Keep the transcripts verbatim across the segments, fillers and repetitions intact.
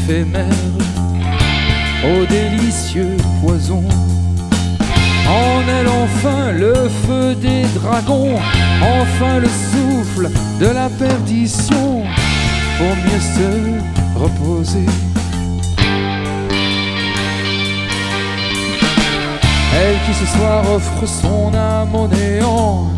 éphémère, au délicieux poison. En elle enfin le feu des dragons, enfin le souffle de la perdition, pour mieux se reposer. Elle qui ce soir offre son âme au néant.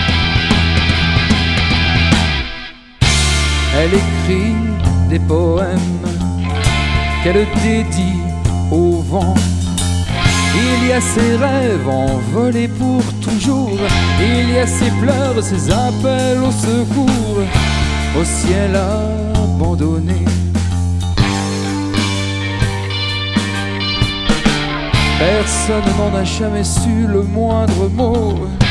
Elle écrit des poèmes qu'elle dédie au vent. Il y a ses rêves envolés pour toujours, il y a ses pleurs, ses appels au secours, au ciel abandonné. Personne n'en a jamais su le moindre mot.